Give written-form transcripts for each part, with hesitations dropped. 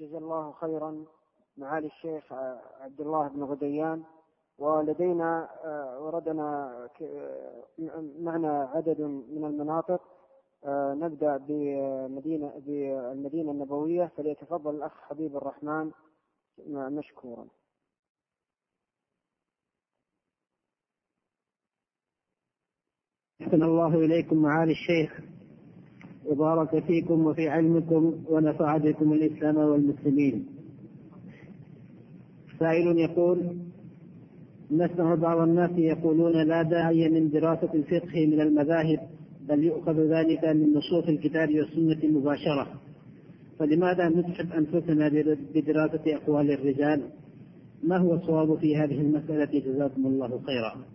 جزا الله خيرا معالي الشيخ عبد الله بن غديان. ولدينا وردنا معنا عدد من المناطق. نبدأ بالمدينة النبوية، فليتفضل الأخ حبيب الرحمن مشكورا. أحسن الله إليكم معالي الشيخ، وبارك فيكم وفي علمكم ونفع بكم الإسلام والمسلمين. سائل يقول: نسمع بعض الناس يقولون لا داعي من دراسة الفقه من المذاهب، بل يؤخذ ذلك من نصوص الكتاب والسنة مباشرة، فلماذا نتعب أنفسنا بدراسة أقوال الرجال؟ ما هو الصواب في هذه المسألة؟ جزاكم الله خيرا.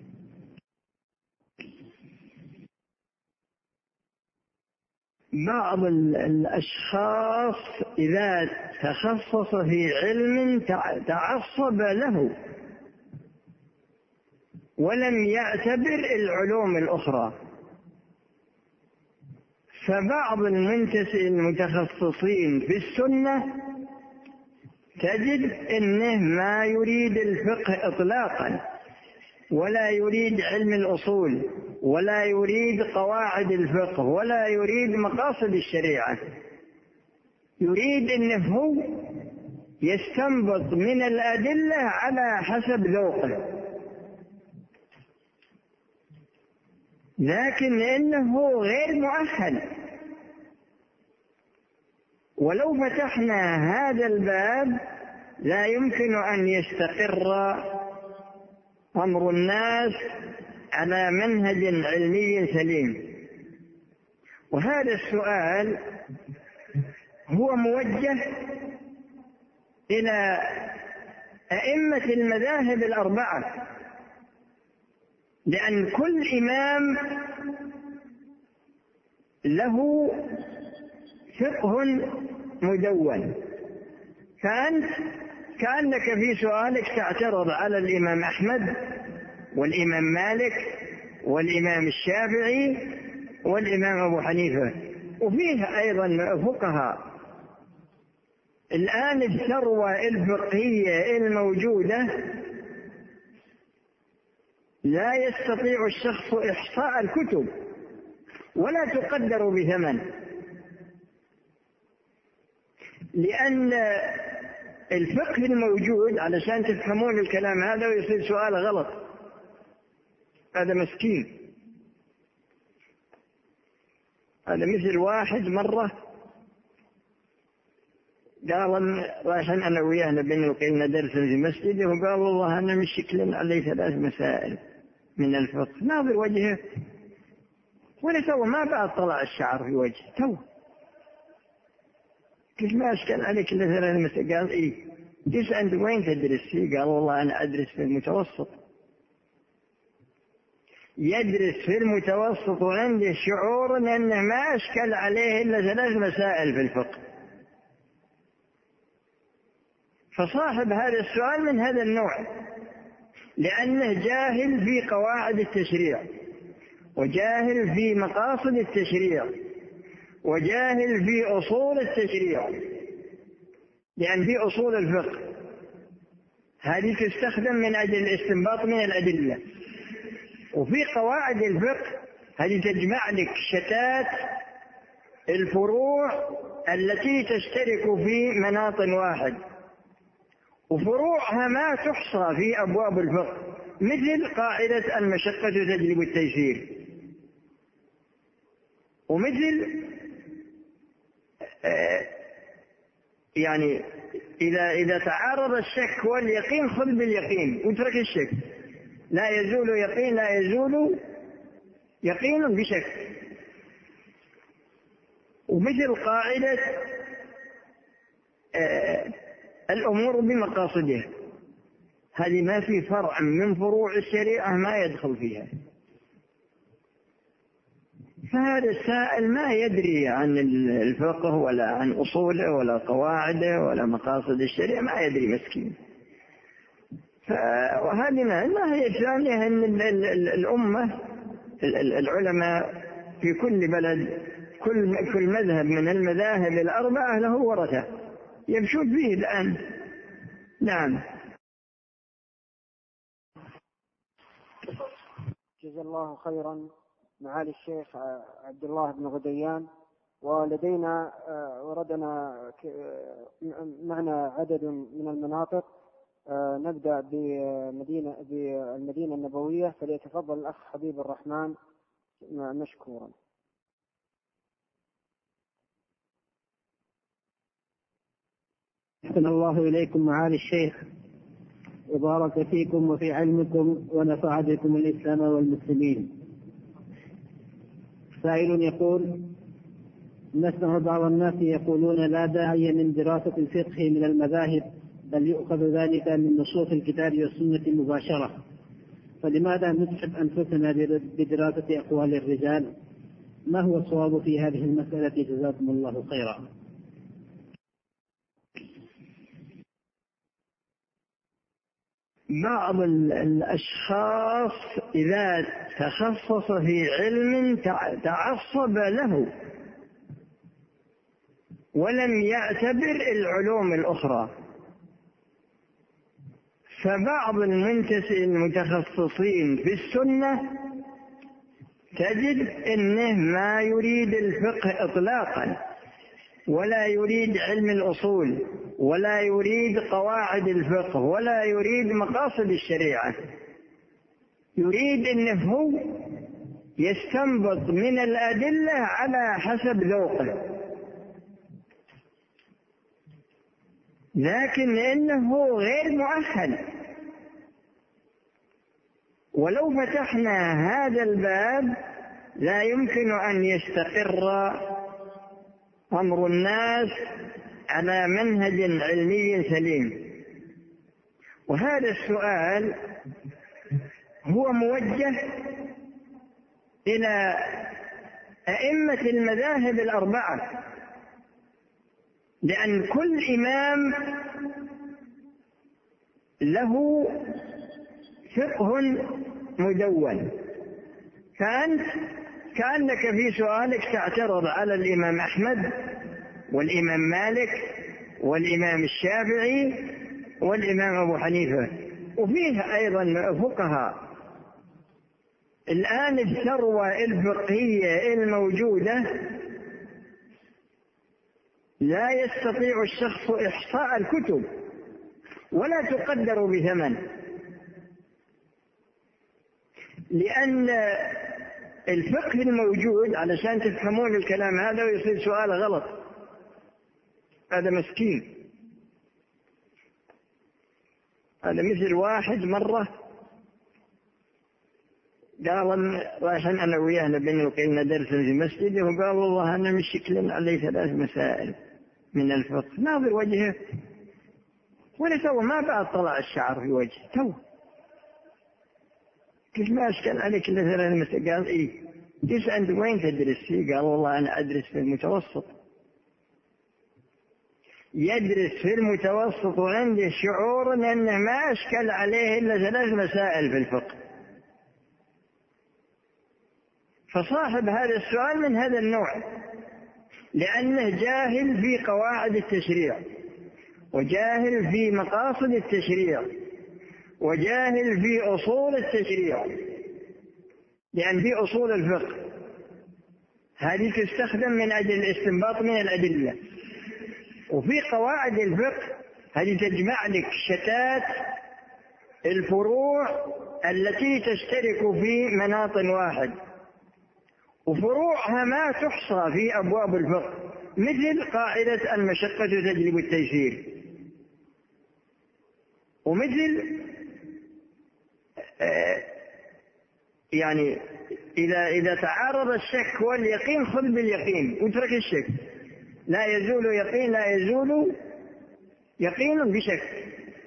بعض الأشخاص إذا تخصص في علم تعصب له ولم يعتبر العلوم الأخرى، فبعض المتخصصين في السنة تجد أنه ما يريد الفقه إطلاقا، ولا يريد علم الأصول، ولا يريد قواعد الفقه، ولا يريد مقاصد الشريعة، يريد أنه هو يستنبط من الأدلة على حسب ذوقه، لكن إنه غير مؤهل. ولو فتحنا هذا الباب لا يمكن أن يستقر أمر الناس على منهج علمي سليم. وهذا السؤال هو موجه إلى أئمة المذاهب الأربعة، لأن كل إمام له فقه مدون. فأنت كأنك في سؤالك تعترض على الإمام أحمد والإمام مالك والإمام الشافعي والإمام أبو حنيفة، وفيه أيضا فقهاء. الآن الثروة الفقهية الموجودة لا يستطيع الشخص إحصاء الكتب ولا تقدر بثمن، لأن الفقه الموجود، علشان تفهمون الكلام هذا ويصير سؤال غلط، هذا مسكين. هذا مثل واحد مرة قال رايحين أنا وياه نبي لنا درس في مسجده، وقال والله أنا مشكل علي 3 مسائل من الفقه. ناظر وجهه ولا سوى، ما بعد طلع الشعر في وجهه تو. قلت ما أشكل عليك إلا 3 مسائل؟ قال إيه. قلت أنت وين تدرس فيه؟ قال والله أنا أدرس في المتوسط. يدرس في المتوسط وعنده شعور أنه ما أشكل عليه إلا 3 مسائل في الفقه. فصاحب هذا السؤال من هذا النوع، لأنه جاهل في قواعد التشريع، وجاهل في مقاصد التشريع، وجاهل في أصول التشريع. لأن في أصول الفقه هذه تستخدم من أجل الاستنباط من الأدلة، وفي قواعد الفقه هذه تجمع لك شتات الفروع التي تشترك في مناط واحد، وفروعها ما تحصى في أبواب الفقه، مثل قاعدة المشقة تجلب التيسير، ومثل يعني إذا تعارض الشك واليقين خذ باليقين واترك الشك. لا يزول يقين، لا يزول يقين بشك. ومثل قاعدة الأمور بمقاصدها، هذه ما في فرع من فروع الشريعة ما يدخل فيها. فهذا السائل ما يدري عن الفقه ولا عن أصوله ولا قواعده ولا مقاصد الشريعة، ما يدري مسكين. وهذه ما هي الثانية أن الأمة العلماء في كل بلد كل مذهب من المذاهب الأربعة له ورثة، يمشون فيه الآن. نعم. جزا الله خيرا معالي الشيخ عبد الله بن غديان. ولدينا وردنا معنا عدد من المناطق. نبدأ بالمدينة النبوية، فليتفضل الأخ حبيب الرحمن مشكورا. أحسن الله إليكم معالي الشيخ، وبارك فيكم وفي علمكم ونفع بكم الإسلام والمسلمين. سائل يقول: نسمع بعض الناس يقولون لا داعي من دراسة الفقه من المذاهب، بل يؤخذ ذلك من نصوص الكتاب والسنة مباشرة، فلماذا نتعب أنفسنا بدراسة أقوال الرجال؟ ما هو الصواب في هذه المسألة؟ جزاكم الله خيرا. بعض الأشخاص إذا تخصص في علم تعصب له ولم يعتبر العلوم الأخرى، فبعض المتخصصين في السنة تجد أنه ما يريد الفقه إطلاقا، ولا يريد علم الأصول، ولا يريد قواعد الفقه، ولا يريد مقاصد الشريعة. يريد أنه هو يستنبط من الأدلة على حسب ذوقه، لكن إنه غير مؤهل. ولو فتحنا هذا الباب لا يمكن أن يستقر أمر الناس على منهج علمي سليم. وهذا السؤال هو موجه إلى أئمة المذاهب الأربعة، لأن كل إمام له فقه مدون. فأنت كأنك في سؤالك تعترض على الإمام أحمد والإمام مالك والإمام الشافعي والإمام أبو حنيفة، وفيه أيضا فقهاء. الآن الثروة الفقهية الموجودة لا يستطيع الشخص إحصاء الكتب ولا تقدر بثمن، لأن الفقه الموجود، علشان تفهمون الكلام هذا ويصير سؤال غلط، هذا مسكين. هذا مثل واحد مرة قال رايحين أنا وياه بنلقي درس في مسجد، وقال والله أنا مشكل علي 3 مسائل من الفقه. ناظر وجهه ولا سوى، ما بعد طلع الشعر في وجهه تو. كيف ما أشكل عليك إلا 3 مسائل؟ قال إيه. قلت أنت وين تدرس فيه؟ قال والله أنا أدرس في المتوسط. يدرس في المتوسط وعنده شعور أنه ما أشكل عليه إلا 3 مسائل في الفقه. فصاحب هذا السؤال من هذا النوع، لأنه جاهل في قواعد التشريع، وجاهل في مقاصد التشريع، وجاهل في أصول التشريع. لأن في أصول الفقه هذه تستخدم من أجل الاستنباط من الأدلة، وفي قواعد الفقه هذه تجمع لك شتات الفروع التي تشترك في مناط واحد، وفروعها ما تحصى في أبواب الفقه، مثل قاعدة المشقة تجلب التيسير، ومثل يعني إذا تعارض الشك واليقين خذ باليقين واترك الشك. لا يزول يقين، لا يزول يقين بشك.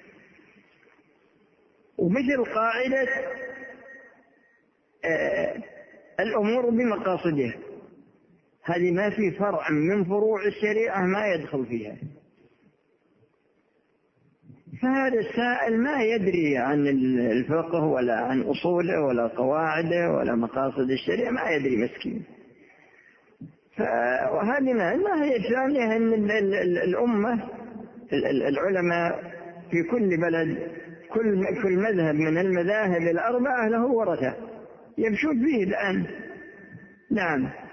ومثل قاعدة الأمور بمقاصدها، هذه ما في فرع من فروع الشريعة ما يدخل فيها. فهذا السائل ما يدري عن الفقه ولا عن أصوله ولا قواعده ولا مقاصد الشريعة، ما يدري مسكين. وهذه ما هي الثانية أن الأمة العلماء في كل بلد، كل مذهب من المذاهب الأربعة له ورثة يمشون فيه الآن. نعم.